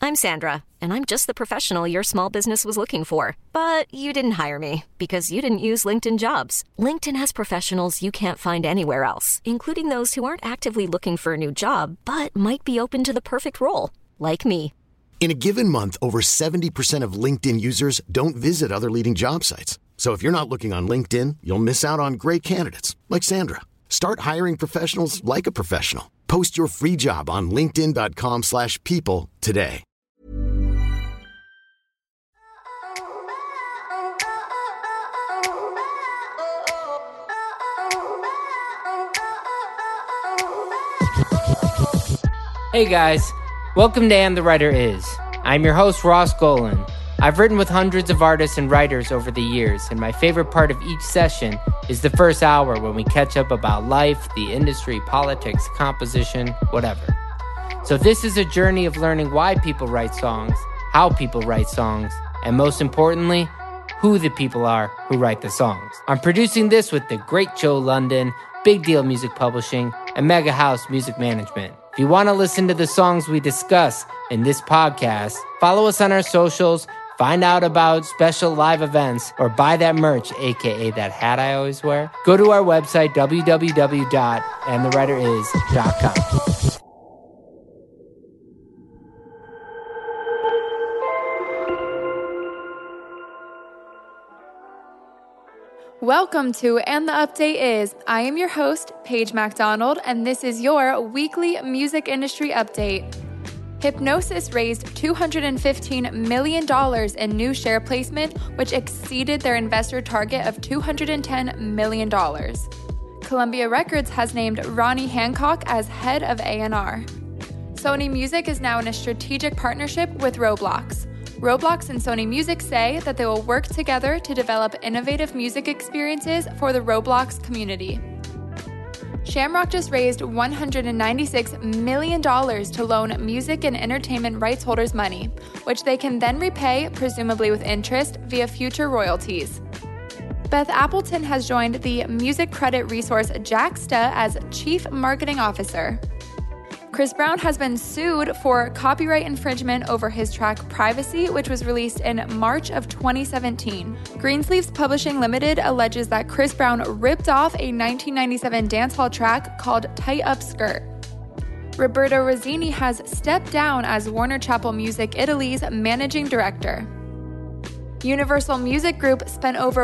I'm Sandra, and I'm just the professional your small business was looking for. But you didn't hire me because you didn't use LinkedIn Jobs. LinkedIn has professionals you can't find anywhere else, including those who aren't actively looking for a new job, but might be open to the perfect role, like me. In a given month, over 70% of LinkedIn users don't visit other leading job sites. So if you're not looking on LinkedIn, you'll miss out on great candidates like Sandra. Start hiring professionals like a professional. Post your free job on linkedin.com/people today. Hey guys, welcome to And the Writer Is. I'm your host, Ross Golan. I've written with hundreds of artists and writers over the years, and my favorite part of each session is the first hour when we catch up about life, the industry, politics, composition, whatever. So this is a journey of learning why people write songs, how people write songs, and most importantly, who the people are who write the songs. I'm producing this with the great Joe London, Big Deal Music Publishing, and Mega House Music Management. If you want to listen to the songs we discuss in this podcast, follow us on our socials, find out about special live events, or buy that merch, aka that hat I always wear. Go to our website, www.andthewriteris.com. Welcome to And the Update Is. I am your host, Paige MacDonald, and this is your weekly music industry update. Hypnosis raised $215 million in new share placement, which exceeded their investor target of $210 million. Columbia Records has named Ronnie Hancock as head of A&R. Sony Music is now in a strategic partnership with Roblox. Roblox and Sony Music say that they will work together to develop innovative music experiences for the Roblox community. Shamrock just raised $196 million to loan music and entertainment rights holders money, which they can then repay, presumably with interest, via future royalties. Beth Appleton has joined the music credit resource Jaxsta as Chief Marketing Officer. Chris Brown has been sued for copyright infringement over his track Privacy, which was released in March of 2017. Greensleeves Publishing Limited alleges that Chris Brown ripped off a 1997 dancehall track called Tight Up Skirt. Roberto Rossini has stepped down as Warner Chappell Music Italy's managing director. Universal Music Group spent over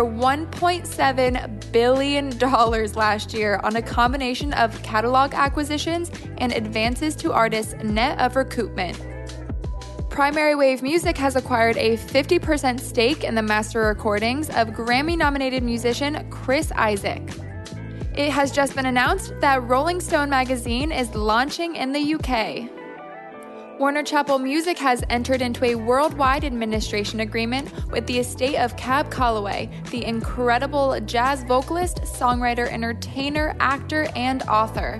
$1.7 billion last year on a combination of catalog acquisitions and advances to artists net of recoupment. Primary Wave Music has acquired a 50% stake in the master recordings of Grammy-nominated musician Chris Isaak. It has just been announced that Rolling Stone magazine is launching in the UK. Warner Chappell Music has entered into a worldwide administration agreement with the estate of Cab Calloway, the incredible jazz vocalist, songwriter, entertainer, actor, and author.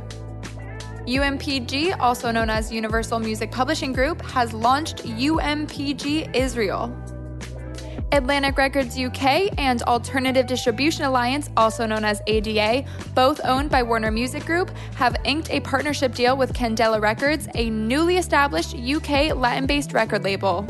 UMPG, also known as Universal Music Publishing Group, has launched UMPG Israel. Atlantic Records UK and Alternative Distribution Alliance, also known as ADA, both owned by Warner Music Group, have inked a partnership deal with Candela Records, a newly established UK Latin-based record label.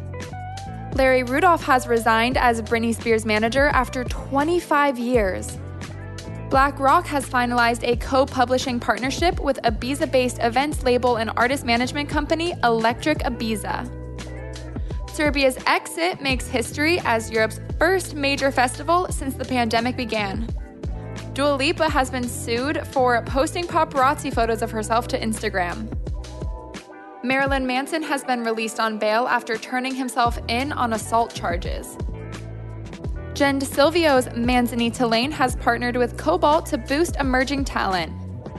Larry Rudolph has resigned as Britney Spears' manager after 25 years. BlackRock has finalized a co-publishing partnership with Ibiza-based events label and artist management company Electric Ibiza. Serbia's exit makes history as Europe's first major festival since the pandemic began. Dua Lipa has been sued for posting paparazzi photos of herself to Instagram. Marilyn Manson has been released on bail after turning himself in on assault charges. Jen DeSilvio's Manzanita Lane has partnered with Cobalt to boost emerging talent.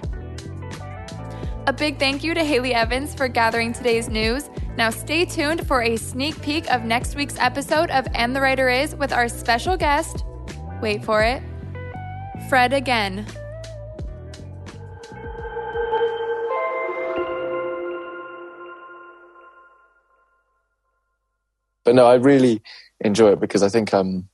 A big thank you to Haley Evans for gathering today's news. Now stay tuned for a sneak peek of next week's episode of And the Writer Is with our special guest, wait for it, Fred again. But no, I really enjoy it because I think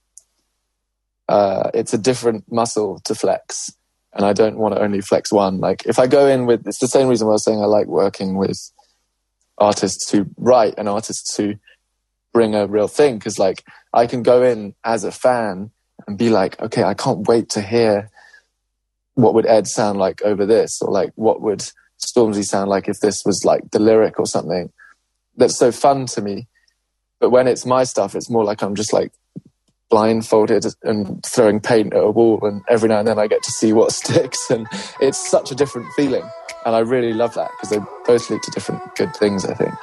it's a different muscle to flex, and I don't want to only flex one. Like if I go in with, it's the same reason why I was saying I like working with artists who write and artists who bring a real thing. Because like I can go in as a fan and be like, okay, I can't wait to hear what would Ed sound like over this, or like what would Stormzy sound like if this was like the lyric or something. That's so fun to me. But when it's my stuff, it's more like I'm just like blindfolded and throwing paint at a wall, and every now and then I get to see what sticks, and it's such a different feeling. And I really love that because they both lead to different good things, I think.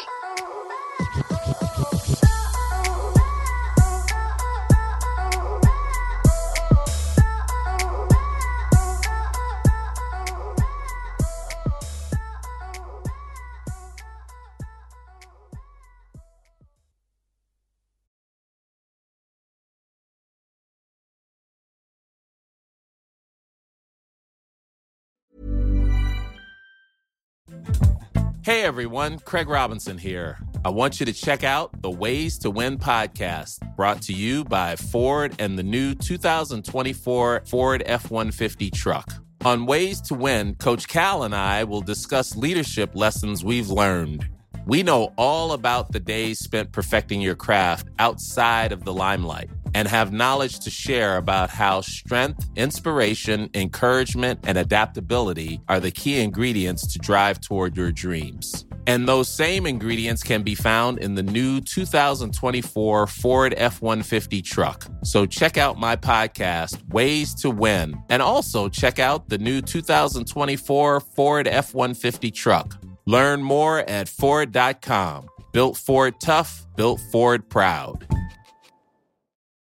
Hey everyone, Craig Robinson here. I want you to check out the Ways to Win podcast, brought to you by Ford and the new 2024 Ford F-150 truck. On Ways to Win, Coach Cal and I will discuss leadership lessons we've learned. We know all about the days spent perfecting your craft outside of the limelight, and have knowledge to share about how strength, inspiration, encouragement, and adaptability are the key ingredients to drive toward your dreams. And those same ingredients can be found in the new 2024 Ford F-150 truck. So check out my podcast, Ways to Win, and also check out the new 2024 Ford F-150 truck. Learn more at Ford.com. Built Ford tough, built Ford proud.